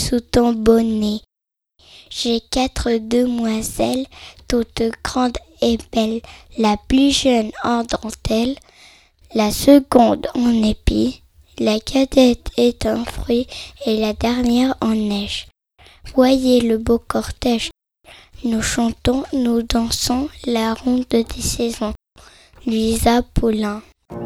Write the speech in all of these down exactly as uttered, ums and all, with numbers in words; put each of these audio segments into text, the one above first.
sous ton bonnet. J'ai quatre demoiselles, toutes grandes et belles, la plus jeune en dentelle, la seconde en épi, la cadette est un fruit et la dernière en neige. Voyez le beau cortège, nous chantons, nous dansons la ronde des saisons. Louisa Paulin.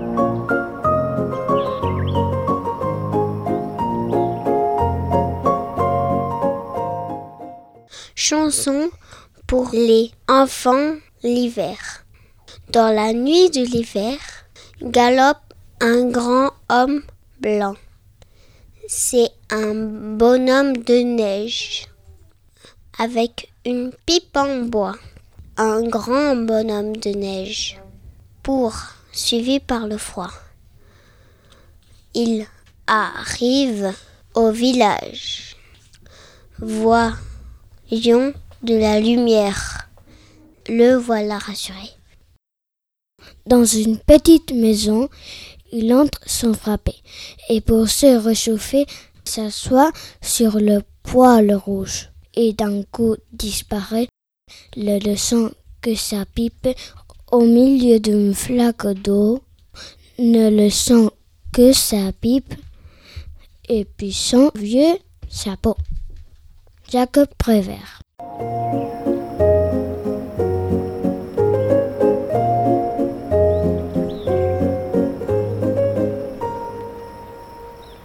Chanson pour les enfants l'hiver. Dans la nuit de l'hiver, galope un grand homme blanc. C'est un bonhomme de neige avec une pipe en bois. Un grand bonhomme de neige, poursuivi par le froid. Il arrive au village. Voyons de la lumière. Le voilà rassuré. Dans une petite maison, il entre sans frapper et pour se réchauffer, s'assoit sur le poêle rouge et d'un coup disparaît, le laissant que sa pipe au milieu d'une flaque d'eau, ne laissant que sa pipe et puis son vieux chapeau. Jacques Prévert.